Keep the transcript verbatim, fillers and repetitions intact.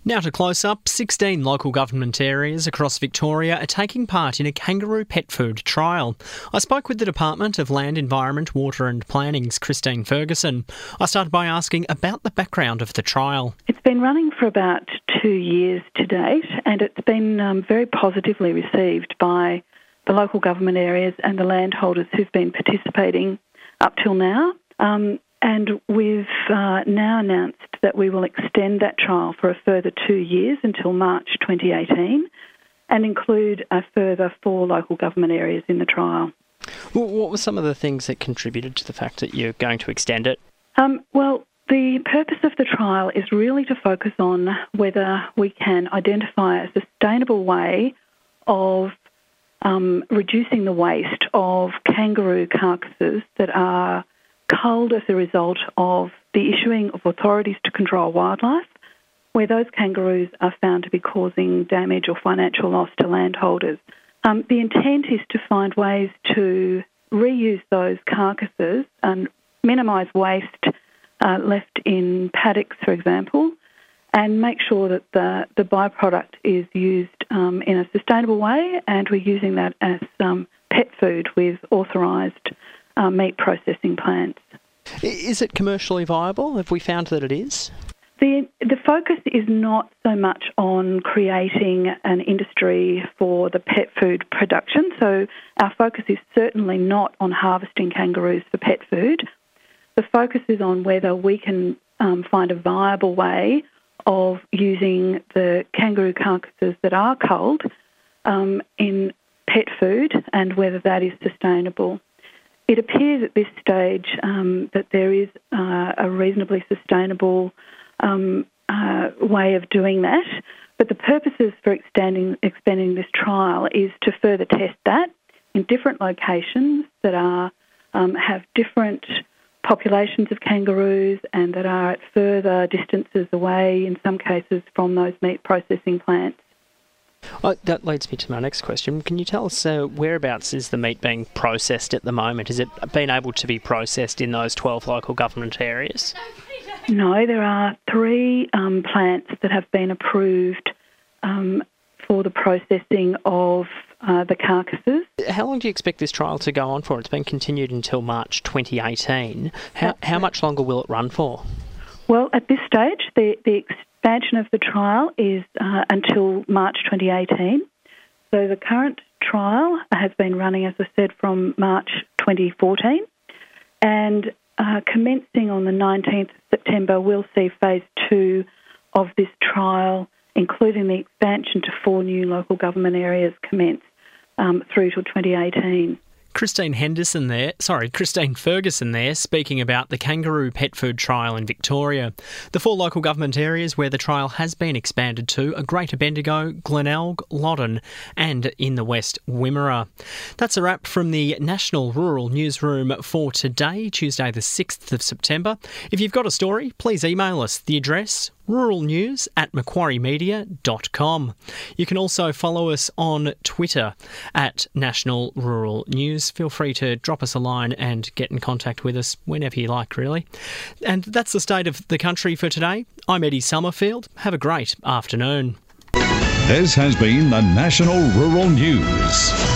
Now to Close Up. sixteen local government areas across Victoria are taking part in a kangaroo pet food trial. I spoke with the Department of Land, Environment, Water and Planning's Christine Ferguson. I started by asking about the background of the trial. It's been running for about two years to date, and it's been um, very positively received by the local government areas and the landholders who've been participating up till now. Um, And we've uh, now announced that we will extend that trial for a further two years until March twenty eighteen and include a further four local government areas in the trial. Well, what were some of the things that contributed to the fact that you're going to extend it? Um, well, the purpose of the trial is really to focus on whether we can identify a sustainable way of um, reducing the waste of kangaroo carcasses that are culled as a result of the issuing of authorities to control wildlife, where those kangaroos are found to be causing damage or financial loss to landholders. Um, the intent is to find ways to reuse those carcasses and minimise waste uh, left in paddocks, for example, and make sure that the, the byproduct is used um, in a sustainable way, and we're using that as um, pet food with authorised Uh, meat processing plants. Is it commercially viable? Have we found that it is? The the focus is not so much on creating an industry for the pet food production. So our focus is certainly not on harvesting kangaroos for pet food. The focus is on whether we can um, find a viable way of using the kangaroo carcasses that are culled um, in pet food and whether that is sustainable. It appears at this stage um, that there is uh, a reasonably sustainable um, uh, way of doing that, but the purposes for extending, expanding this trial is to further test that in different locations that are um, have different populations of kangaroos and that are at further distances away, in some cases, from those meat processing plants. Oh, that leads me to my next question. Can you tell us uh, whereabouts is the meat being processed at the moment? Has it been able to be processed in those twelve local government areas? No, there are three um, plants that have been approved um, for the processing of uh, the carcasses. How long do you expect this trial to go on for? It's been continued until March twenty eighteen. How, how much longer will it run for? Well, at this stage, the, the expansion of the trial is uh, until March twenty eighteen. So the current trial has been running, as I said, from March twenty fourteen. And uh, commencing on the nineteenth of September, we'll see phase two of this trial, including the expansion to four new local government areas, commence um, through till twenty eighteen. Christine Henderson there, sorry, Christine Ferguson there, speaking about the kangaroo pet food trial in Victoria. The four local government areas where the trial has been expanded to are Greater Bendigo, Glenelg, Loddon and in the West, Wimmera. That's a wrap from the National Rural Newsroom for today, Tuesday the sixth of September. If you've got a story, please email us. The address, rural news at macquarie media dot com. You can also follow us on Twitter at National Rural News. Feel free to drop us a line and get in contact with us whenever you like, really. And that's the state of the country for today. I'm Eddie Summerfield. Have a great afternoon. This has been the National Rural News.